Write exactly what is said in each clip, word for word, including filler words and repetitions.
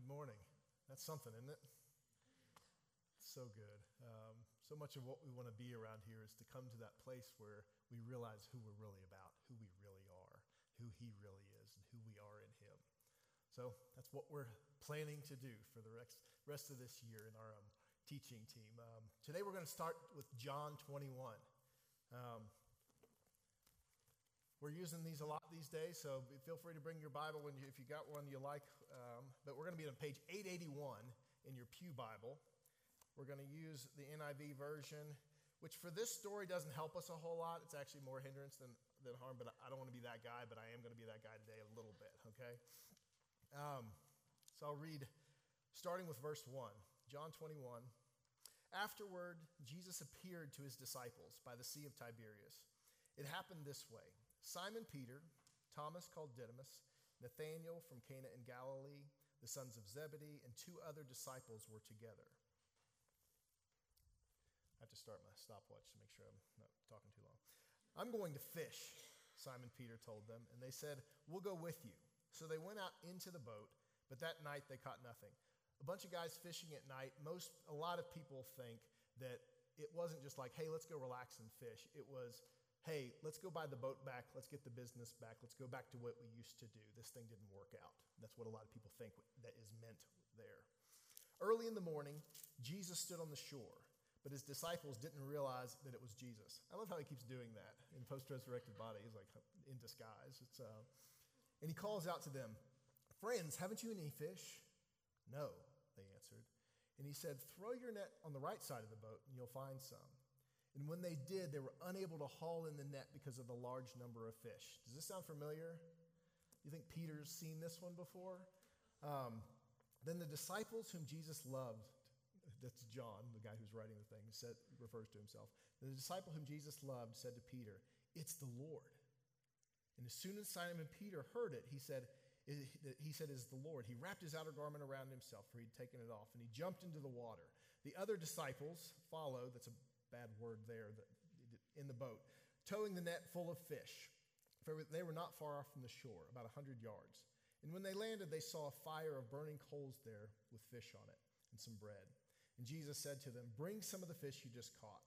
morning. That's something, isn't it? So good. Um, so much of what we want to be around here is to come to that place where we realize who we're really about, who we really are, who he really is, and who we are in him. So that's what we're planning to do for the rest, rest of this year in our um, teaching team. Um, today we're going to start with John twenty-one. Um, We're using these a lot these days, so feel free to bring your Bible when you, if you got one you like. Um, but we're going to be on page eight eighty-one in your pew Bible. We're going to use the N I V version, which for this story doesn't help us a whole lot. It's actually more hindrance than, than harm, but I don't want to be that guy, but I am going to be that guy today a little bit, okay? Um, so I'll read, starting with verse one, John twenty-one. Afterward, Jesus appeared to his disciples by the Sea of Tiberias. It happened this way. Simon Peter, Thomas called Didymus, Nathanael from Cana in Galilee, the sons of Zebedee, and two other disciples were together. I have to start my stopwatch to make sure I'm not talking too long. I'm going to fish, Simon Peter told them, and they said, we'll go with you. So they went out into the boat, but that night they caught nothing. A bunch of guys fishing at night. Most, a lot of people think that it wasn't just like, hey, let's go relax and fish. It was, hey, let's go buy the boat back, let's get the business back, let's go back to what we used to do. This thing didn't work out. That's what a lot of people think that is meant there. Early in the morning, Jesus stood on the shore, but his disciples didn't realize that it was Jesus. I love how he keeps doing that in post-resurrected body. He's like in disguise. It's, uh, and he calls out to them, friends, haven't you any fish? No, they answered. And he said, throw your net on the right side of the boat and you'll find some. And when they did, they were unable to haul in the net because of the large number of fish. Does this sound familiar? You think Peter's seen this one before? Um, then the disciples whom Jesus loved, that's John, the guy who's writing the thing, said, refers to himself. The disciple whom Jesus loved said to Peter, it's the Lord. And as soon as Simon Peter heard it, he said, he said, is the Lord. He wrapped his outer garment around himself, for he'd taken it off, and he jumped into the water. The other disciples followed, that's a bad word there, in the boat, towing the net full of fish. For they were not far off from the shore, about a hundred yards. And when they landed, they saw a fire of burning coals there with fish on it and some bread. And Jesus said to them, bring some of the fish you just caught.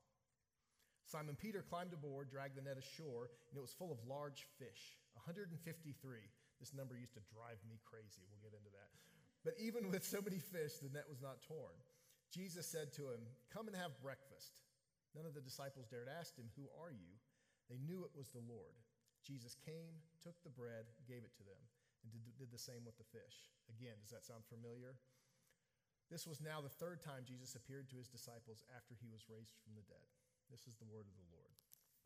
Simon Peter climbed aboard, dragged the net ashore, and it was full of large fish, one hundred fifty-three. This number used to drive me crazy. We'll get into that. But even with so many fish, the net was not torn. Jesus said to him, come and have breakfast. None of the disciples dared ask him, who are you? They knew it was the Lord. Jesus came, took the bread, gave it to them, and did, did the same with the fish. Again, does that sound familiar? This was now the third time Jesus appeared to his disciples after he was raised from the dead. This is the word of the Lord.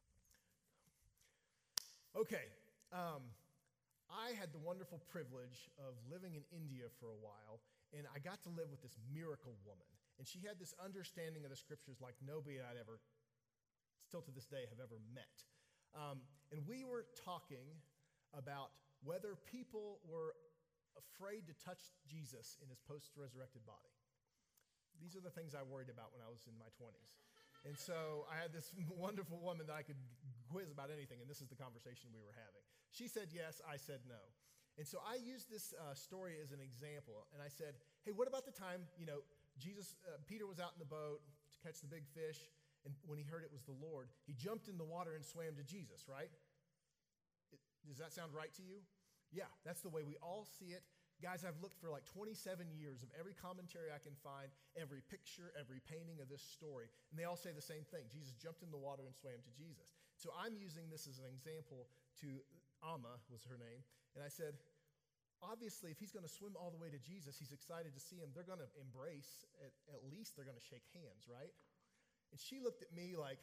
Okay, um, I had the wonderful privilege of living in India for a while, and I got to live with this miracle woman. And she had this understanding of the scriptures like nobody I'd ever, still to this day, have ever met. Um, and we were talking about whether people were afraid to touch Jesus in his post-resurrected body. These are the things I worried about when I was in my twenties. And so I had this wonderful woman that I could quiz about anything, and this is the conversation we were having. She said yes, I said no. And so I used this uh, story as an example, and I said, hey, what about the time, you know, Jesus, uh, Peter was out in the boat to catch the big fish, and when he heard it was the Lord, he jumped in the water and swam to Jesus, right? It, does that sound right to you? Yeah, that's the way we all see it. Guys, I've looked for like twenty-seven years of every commentary I can find, every picture, every painting of this story, and they all say the same thing. Jesus jumped in the water and swam to Jesus. So I'm using this as an example to Amma, was her name, and I said, obviously, if he's going to swim all the way to Jesus, he's excited to see him. They're going to embrace, at, at least they're going to shake hands, right? And she looked at me like,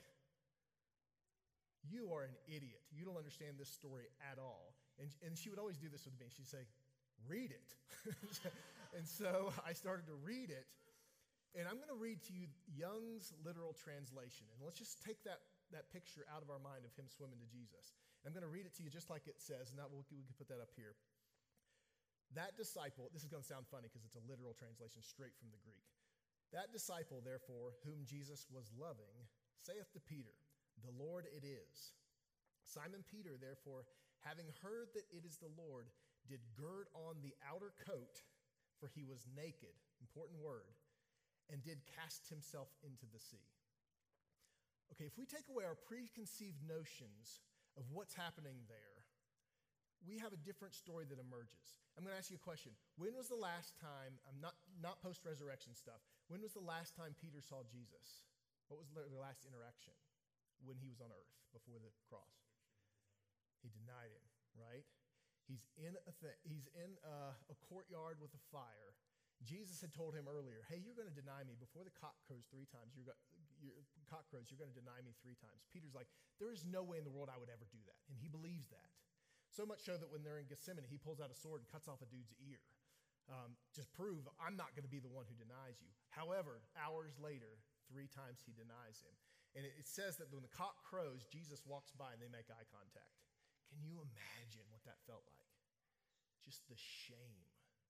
you are an idiot. You don't understand this story at all. And, and she would always do this with me. She'd say, read it. And so I started to read it. And I'm going to read to you Young's literal translation. And let's just take that, that picture out of our mind of him swimming to Jesus. And I'm going to read it to you just like it says, and that we'll, we can put that up here. That disciple, this is going to sound funny because it's a literal translation straight from the Greek. That disciple, therefore, whom Jesus was loving, saith to Peter, the Lord it is. Simon Peter, therefore, having heard that it is the Lord, did gird on the outer coat, for he was naked, important word, and did cast himself into the sea. Okay, if we take away our preconceived notions of what's happening there, we have a different story that emerges. I'm going to ask you a question. When was the last time, I'm not, not post-resurrection stuff, when was the last time Peter saw Jesus? What was their last interaction when he was on earth before the cross? He denied him, right? He's in a th- he's in a, a courtyard with a fire. Jesus had told him earlier, hey, you're going to deny me before the cock crows three times. You're, go- you're cock crows, you're going to deny me three times. Peter's like, there is no way in the world I would ever do that. And he believes that. So much so that when they're in Gethsemane, he pulls out a sword and cuts off a dude's ear. Um, just prove I'm not going to be the one who denies you. However, hours later, three times he denies him. And it, it says that when the cock crows, Jesus walks by and they make eye contact. Can you imagine what that felt like? Just the shame.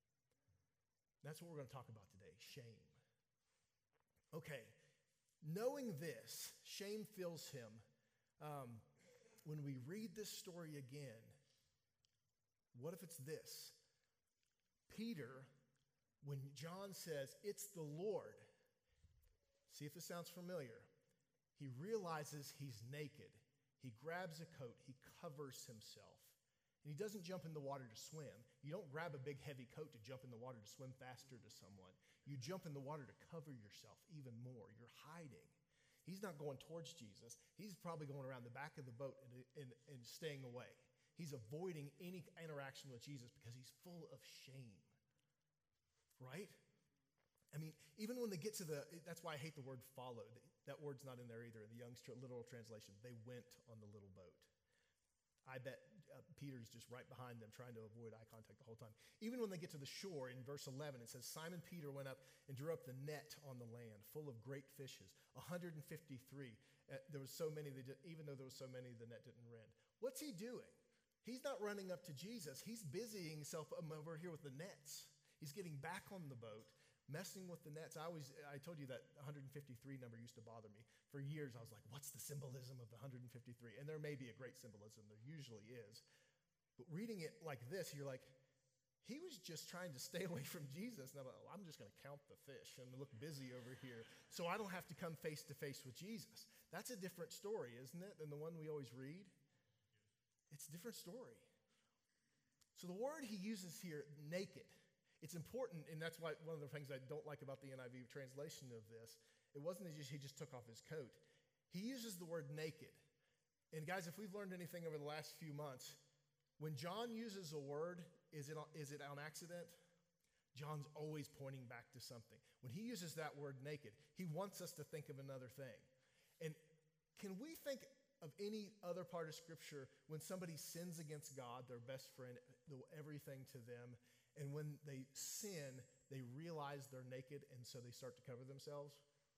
That's what we're going to talk about today, shame. Okay, knowing this, shame fills him. Um, when we read this story again, what if it's this? Peter, when John says, it's the Lord, see if this sounds familiar. He realizes he's naked. He grabs a coat. He covers himself. And he doesn't jump in the water to swim. You don't grab a big heavy coat to jump in the water to swim faster to someone. You jump in the water to cover yourself even more. You're hiding. He's not going towards Jesus. He's probably going around the back of the boat and, and, and staying away. He's avoiding any interaction with Jesus because he's full of shame. Right? I mean, even when they get to the, that's why I hate the word follow. That word's not in there either in the Young's literal translation. They went on the little boat. I bet uh, Peter's just right behind them trying to avoid eye contact the whole time. Even when they get to the shore in verse eleven, it says, Simon Peter went up and drew up the net on the land full of great fishes, one hundred fifty-three. Uh, there was so many, that did, even though there was so many, the net didn't rend. What's he doing? He's not running up to Jesus. He's busying himself over here with the nets. He's getting back on the boat, messing with the nets. I always, I told you that one hundred fifty-three number used to bother me. For years, I was like, what's the symbolism of the one hundred fifty-three? And there may be a great symbolism. There usually is. But reading it like this, you're like, he was just trying to stay away from Jesus. And I'm, like, I'm just going to count the fish and look busy over here so I don't have to come face to face with Jesus. That's a different story, isn't it, than the one we always read? It's a different story. So the word he uses here, naked, it's important, and that's why one of the things I don't like about the N I V translation of this, it wasn't as he just took off his coat. He uses the word naked. And guys, if we've learned anything over the last few months, when John uses a word, is it on, is it on accident? John's always pointing back to something. When he uses that word naked, he wants us to think of another thing. And can we think of any other part of Scripture when somebody sins against God, their best friend, everything to them, and when they sin, they realize they're naked, and so they start to cover themselves?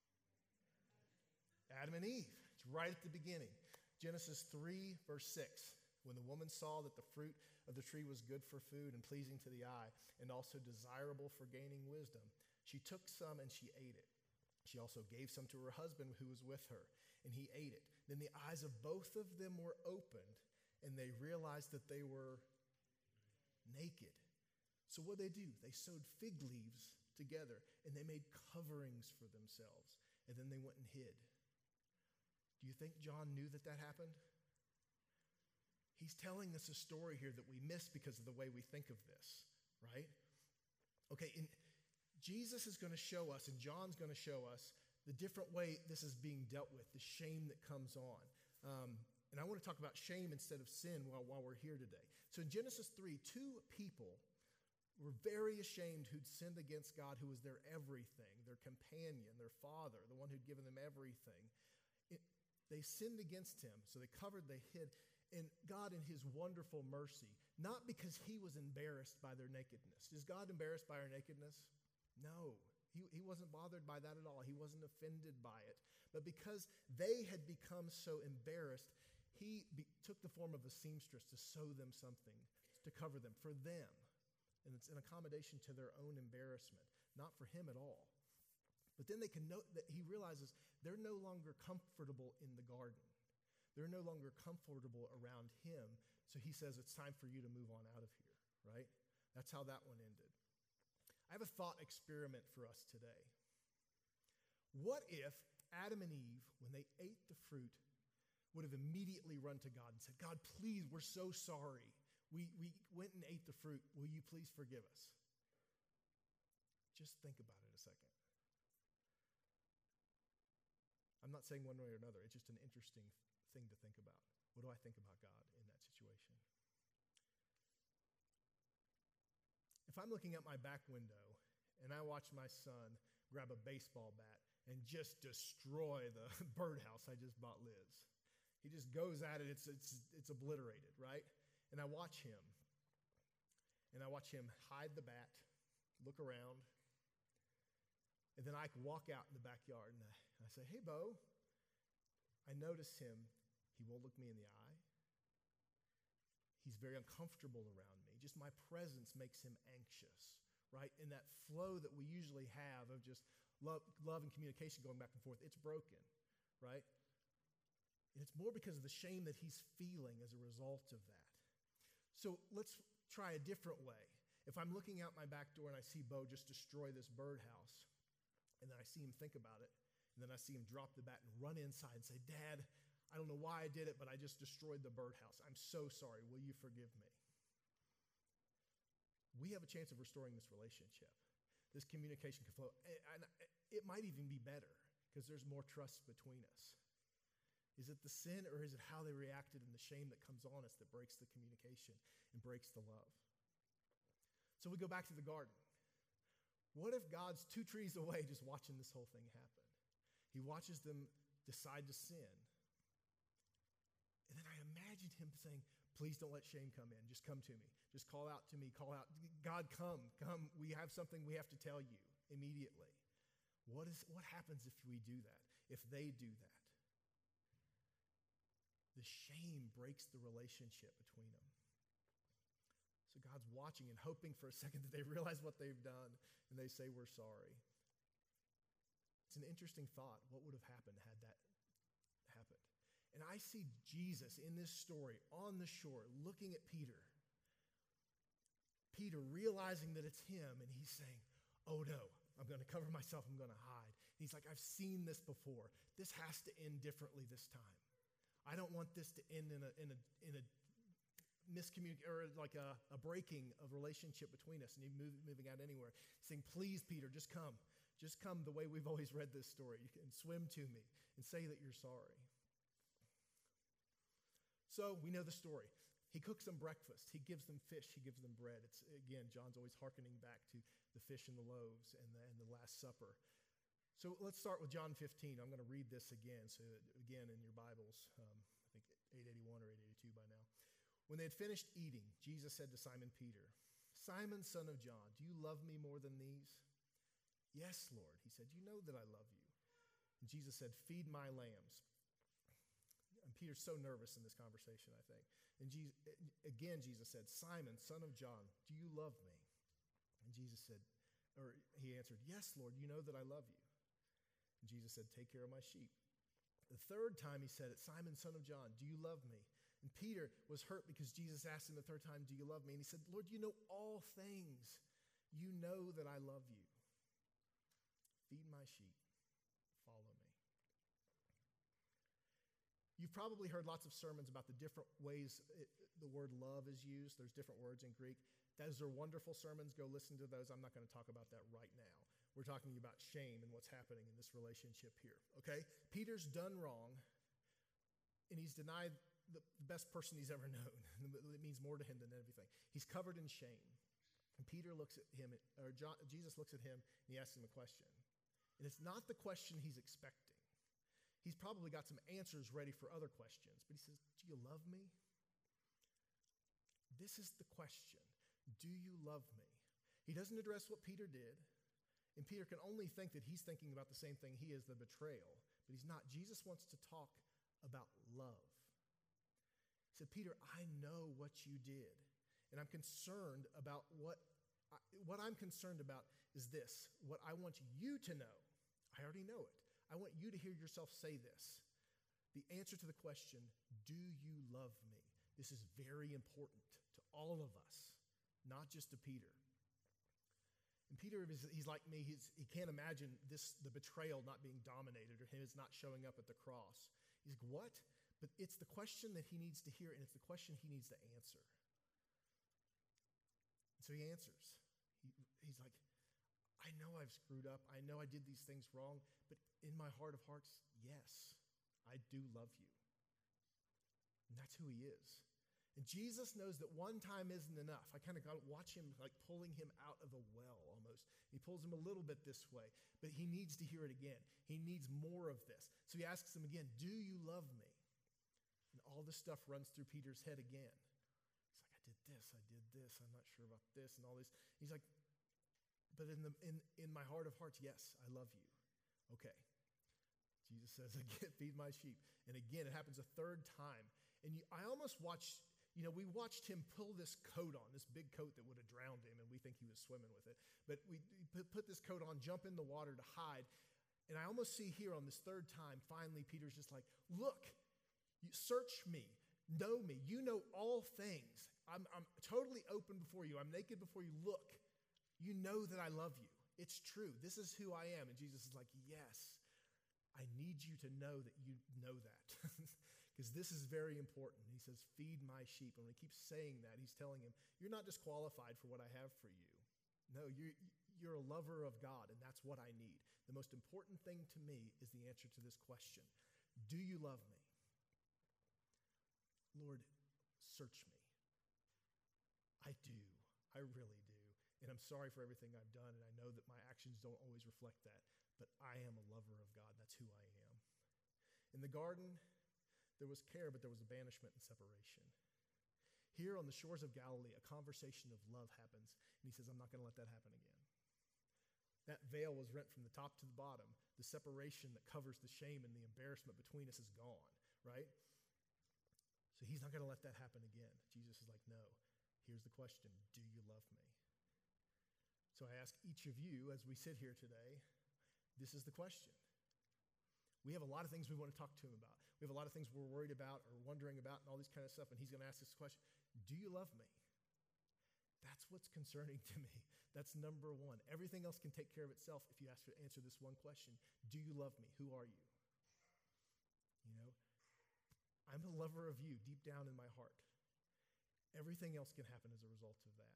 Adam and Eve. It's right at the beginning. Genesis three, verse six. When the woman saw that the fruit of the tree was good for food and pleasing to the eye, and also desirable for gaining wisdom, she took some and she ate it. She also gave some to her husband who was with her, and he ate it. Then the eyes of both of them were opened, and they realized that they were naked. So what did they do? They sewed fig leaves together, and they made coverings for themselves, and then they went and hid. Do you think John knew that that happened? He's telling us a story here that we miss because of the way we think of this, right? Okay, and Jesus is going to show us, and John's going to show us, the different way this is being dealt with, the shame that comes on. Um, and I want to talk about shame instead of sin while, while we're here today. So in Genesis three, two people were very ashamed who'd sinned against God, who was their everything, their companion, their father, the one who'd given them everything. It, they sinned against him, so they covered, they hid. And God, in his wonderful mercy, not because he was embarrassed by their nakedness. Is God embarrassed by our nakedness? No. He, he wasn't bothered by that at all. He wasn't offended by it. But because they had become so embarrassed, he be, took the form of a seamstress to sew them something, to cover them, for them. And it's an accommodation to their own embarrassment, not for him at all. But then they can note that he realizes they're no longer comfortable in the garden. They're no longer comfortable around him. So he says, it's time for you to move on out of here, right? That's how that one ended. I have a thought experiment for us today. What if Adam and Eve, when they ate the fruit, would have immediately run to God and said, God, please, we're so sorry. We, we went and ate the fruit. Will you please forgive us? Just think about it a second. I'm not saying one way or another. It's just an interesting thing to think about. What do I think about God in that situation? If I'm looking out my back window and I watch my son grab a baseball bat and just destroy the birdhouse I just bought Liz, he just goes at it, it's, it's, it's obliterated, right? And I watch him, and I watch him hide the bat, look around, and then I walk out in the backyard, and I, I say, hey, Bo, I notice him. He won't look me in the eye. He's very uncomfortable around me. Just my presence makes him anxious, right? And that flow that we usually have of just love, love and communication going back and forth, it's broken, right? And it's more because of the shame that he's feeling as a result of that. So let's try a different way. If I'm looking out my back door and I see Bo just destroy this birdhouse, and then I see him think about it, and then I see him drop the bat and run inside and say, Dad, I don't know why I did it, but I just destroyed the birdhouse. I'm so sorry. Will you forgive me? We have a chance of restoring this relationship. This communication can flow. And it might even be better because there's more trust between us. Is it the sin, or is it how they reacted and the shame that comes on us that breaks the communication and breaks the love? So we go back to the garden. What if God's two trees away just watching this whole thing happen? He watches them decide to sin. And then I imagine him saying, please don't let shame come in. Just come to me. Just call out to me. Call out. God, come. Come. We have something we have to tell you immediately. What is what happens if we do that? If they do that? The shame breaks the relationship between them. So God's watching and hoping for a second that they realize what they've done and they say, we're sorry. It's an interesting thought. What would have happened had that happened? And I see Jesus in this story on the shore looking at Peter. Peter realizing that it's him, and he's saying, oh no, I'm going to cover myself, I'm going to hide. And he's like, I've seen this before. This has to end differently this time. I don't want this to end in a in a in a miscommunication or like a, a breaking of relationship between us and you move, moving out anywhere. He's saying, please, Peter, just come. Just come the way we've always read this story. You can swim to me and say that you're sorry. So we know the story. He cooks them breakfast. He gives them fish. He gives them bread. It's, again, John's always hearkening back to the fish and the loaves and the, and the Last Supper. So let's start with John fifteen. I'm going to read this again. So again, in your Bibles, um, I think eight eighty-one or eight eighty-two by now. When they had finished eating, Jesus said to Simon Peter, Simon, son of John, do you love me more than these? Yes, Lord. He said, you know that I love you. And Jesus said, feed my lambs. And Peter's so nervous in this conversation, I think. And Jesus, again, Jesus said, Simon, son of John, do you love me? And Jesus said, or he answered, yes, Lord, you know that I love you. And Jesus said, take care of my sheep. The third time he said it, Simon, son of John, do you love me? And Peter was hurt because Jesus asked him the third time, do you love me? And he said, Lord, you know all things. You know that I love you. Feed my sheep. Follow me. You've probably heard lots of sermons about the different ways it, the word love is used. There's different words in Greek. Those are wonderful sermons. Go listen to those. I'm not going to talk about that right now. We're talking about shame and what's happening in this relationship here. Okay? Peter's done wrong, and he's denied the best person he's ever known. It means more to him than everything. He's covered in shame. And Peter looks at him, or John, Jesus looks at him, and he asks him a question. And it's not the question he's expecting. He's probably got some answers ready for other questions, but he says, do you love me? This is the question. Do you love me? He doesn't address what Peter did, and Peter can only think that he's thinking about the same thing he is, the betrayal, but he's not. Jesus wants to talk about love. He said, Peter, I know what you did, and I'm concerned about what, I, what I'm concerned about is this. What I want you to know, I already know it. I want you to hear yourself say this. The answer to the question, do you love me? This is very important to all of us, not just to Peter. And Peter Peter is he's like me. He's, he can't imagine this the betrayal not being dominated or his not showing up at the cross. He's like, what? But it's the question that he needs to hear, and it's the question he needs to answer. And so he answers. He, he's like, I know I've screwed up. I know I did these things wrong, but in my heart of hearts, yes, I do love you. And that's who he is. And Jesus knows that one time isn't enough. I kind of got to watch him like pulling him out of a well almost. He pulls him a little bit this way, but he needs to hear it again. He needs more of this. So he asks him again, do you love me? And all this stuff runs through Peter's head again. It's like, I did this, I did this, I'm not sure about this and all this. He's like, but in the in, in my heart of hearts, yes, I love you. Okay. Jesus says, again, feed my sheep. And again, it happens a third time. And you, I almost watched, you know, we watched him pull this coat on, this big coat that would have drowned him, and we think he was swimming with it. But we put, put this coat on, jump in the water to hide. And I almost see here on this third time, finally, Peter's just like, look, you search me, know me. You know all things. I'm, I'm totally open before you. I'm naked before you. Look, you know that I love you. It's true. This is who I am. And Jesus is like, yes, I need you to know that you know that. Because this is very important. He says, feed my sheep. And when he keeps saying that, he's telling him, you're not disqualified for what I have for you. No, you're, you're a lover of God, and that's what I need. The most important thing to me is the answer to this question. Do you love me? Lord, search me. I do. I really do. And I'm sorry for everything I've done, and I know that my actions don't always reflect that, but I am a lover of God. That's who I am. In the garden, there was care, but there was a banishment and separation. Here on the shores of Galilee, a conversation of love happens, and he says, I'm not going to let that happen again. That veil was rent from the top to the bottom. The separation that covers the shame and the embarrassment between us is gone, right? So he's not going to let that happen again. Jesus is like, no. Here's the question. Do you love me? So I ask each of you, as we sit here today, this is the question. We have a lot of things we want to talk to him about. We have a lot of things we're worried about or wondering about and all this kind of stuff, and he's going to ask this question, do you love me? That's what's concerning to me. That's number one. Everything else can take care of itself if you ask to answer this one question. Do you love me? Who are you? You know, I'm a lover of you deep down in my heart. Everything else can happen as a result of that.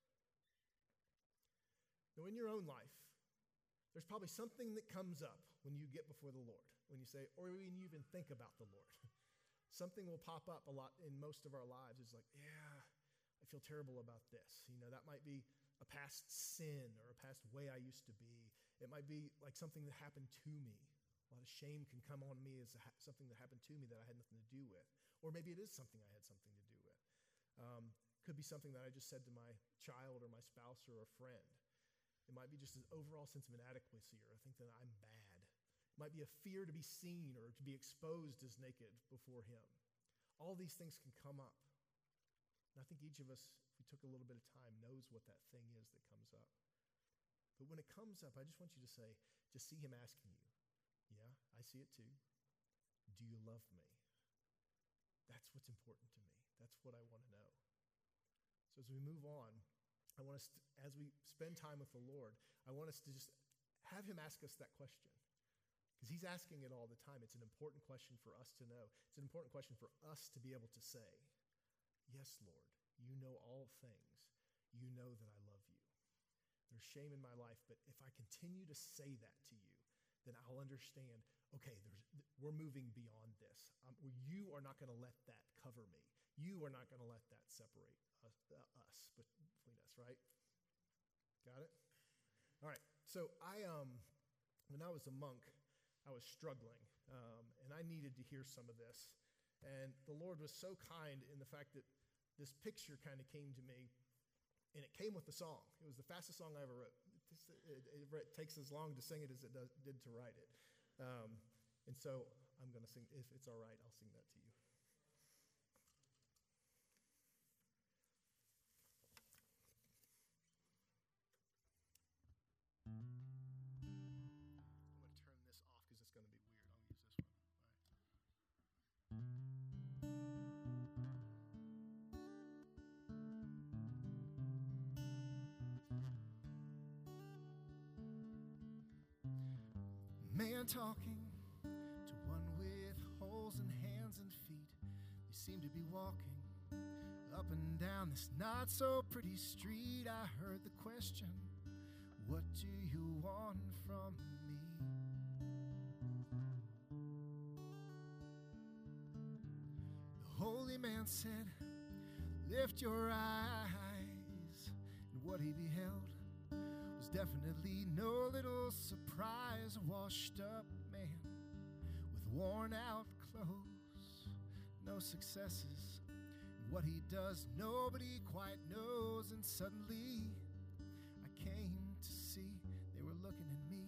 Now, in your own life, there's probably something that comes up when you get before the Lord, when you say, or when you even think about the Lord. Something will pop up a lot in most of our lives. It's like, yeah, I feel terrible about this. You know, that might be a past sin or a past way I used to be. It might be like something that happened to me. A lot of shame can come on me as ha- something that happened to me that I had nothing to do with. Or maybe it is something I had something to do with. Um, could be something that I just said to my child or my spouse or a friend. It might be just an overall sense of inadequacy, or I think that I'm bad. It might be a fear to be seen or to be exposed as naked before him. All these things can come up. And I think each of us, if we took a little bit of time, knows what that thing is that comes up. But when it comes up, I just want you to say, just see him asking you, yeah, I see it too. Do you love me? That's what's important to me. That's what I want to know. So as we move on, I want us to, as we spend time with the Lord, I want us to just have him ask us that question. Because he's asking it all the time. It's an important question for us to know. It's an important question for us to be able to say, yes, Lord, you know all things. You know that I love you. There's shame in my life, but if I continue to say that to you, then I'll understand, okay, there's, we're moving beyond this. Um, you are not going to let that cover me. You are not going to let that separate us, uh, us between us, right? Got it? All right. So I, um, when I was a monk, I was struggling, um, and I needed to hear some of this. And the Lord was so kind in the fact that this picture kind of came to me, and it came with the song. It was the fastest song I ever wrote. It, it, it takes as long to sing it as it does, did to write it. Um, and so I'm going to sing, if it's all right, I'll sing that to you. Man talking to one with holes in hands and feet. They seem to be walking up and down this not so pretty street. I heard the question, what do you want from me? The holy man said, lift your eyes. And what he beheld was definitely no little surprise. A washed up man with worn out clothes, no successes. And what he does nobody quite knows. And suddenly I came to see they were looking at me.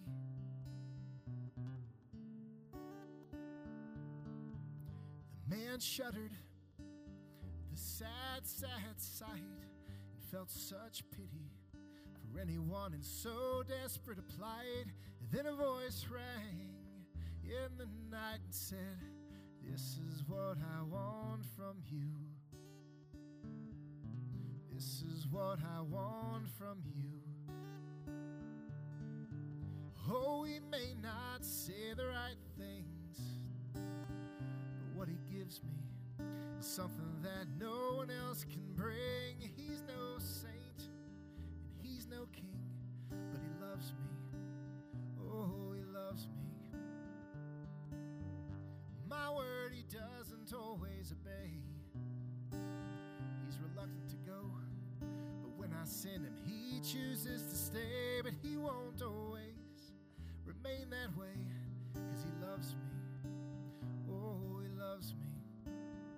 The man shuddered the sad, sad sight and felt such pity for anyone in so desperate a plight. And then a voice rang in the night and said, this is what I want from you. This is what I want from you. Oh, he may not say the right things, but what he gives me is something that no one else can bring. He's no saint and he's no king, but he loves me. Oh, he loves me. My word he doesn't always obey. He's reluctant to go, but when I send him, he chooses to stay. But he won't always remain that way, cause he loves me. Oh, he loves me.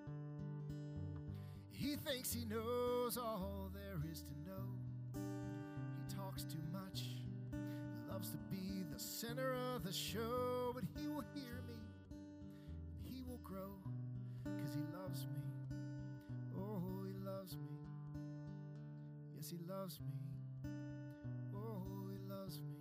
He thinks he knows all there is to know. He talks too much, loves to be the center of the show. But he will hear me, and he will grow, cause he loves me. Oh, he loves me. Yes, he loves me. Oh, he loves me.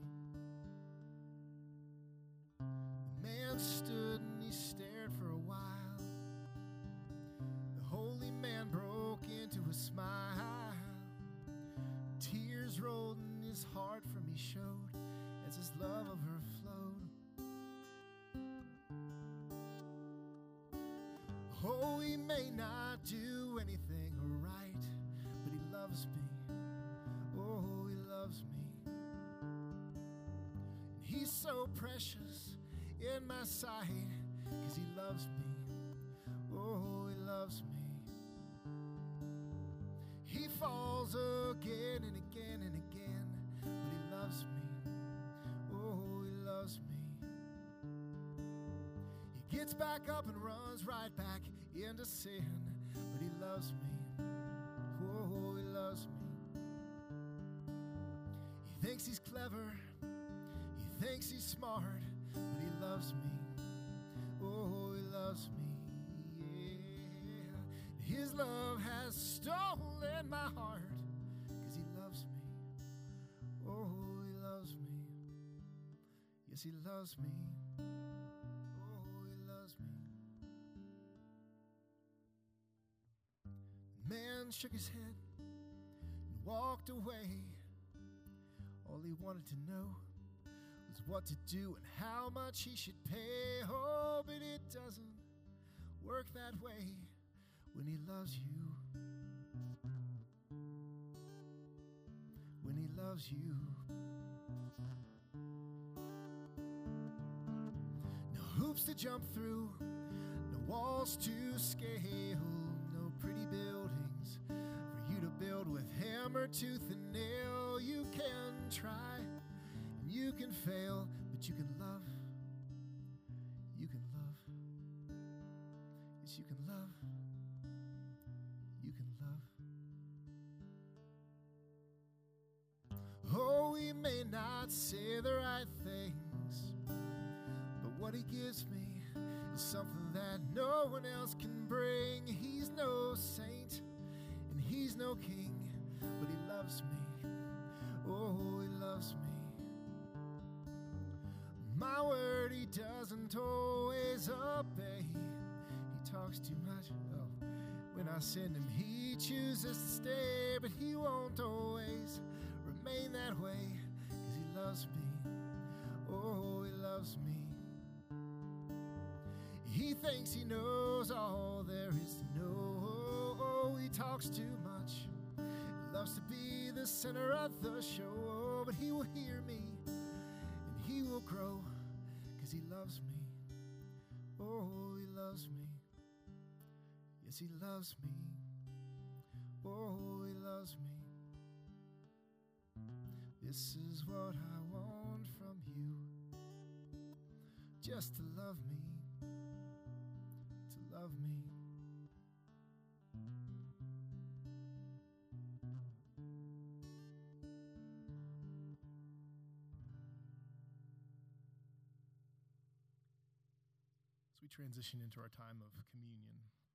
Stood and he stared for a while. The holy man broke into a smile. Tears rolled in his heart for me showed as his love overflowed. Oh, he may not do anything right, but he loves me. Oh, he loves me. And he's so precious in my sight, cause he loves me. Oh, he loves me. He falls again and again and again, but he loves me. Oh, he loves me. He gets back up and runs right back into sin, but he loves me. Oh, he loves me. He thinks he's clever, he thinks he's smart, but he loves me. Oh, he loves me, yeah. His love has stolen my heart, cause he loves me. Oh, he loves me. Yes, he loves me. Oh, he loves me. The man shook his head and walked away. All he wanted to know was what to do and how much he should pay. Oh, but it doesn't work that way when he loves you. When he loves you. No hoops to jump through, no walls to scale, no pretty buildings for you to build with hammer, tooth, and nail. You can try, you can fail, but you can love. You can love. Yes, you can love. You can love. Oh, he may not say the right things, but what he gives me is something that no one else can bring. He's no saint and he's no king, but he loves me. Oh, he loves me. My word he doesn't always obey. He talks too much. Oh, when I send him, he chooses to stay, but he won't always remain that way, cause he loves me. Oh, he loves me. loves me. He thinks he knows all there is to know. He talks too much. He loves to be the center of the show. But he will hear me and he will grow, 'cause he loves me. Oh, he loves me. Yes, he loves me. Oh, he loves me. This is what I want from you. Just to love me. To love me. As we transition into our time of communion,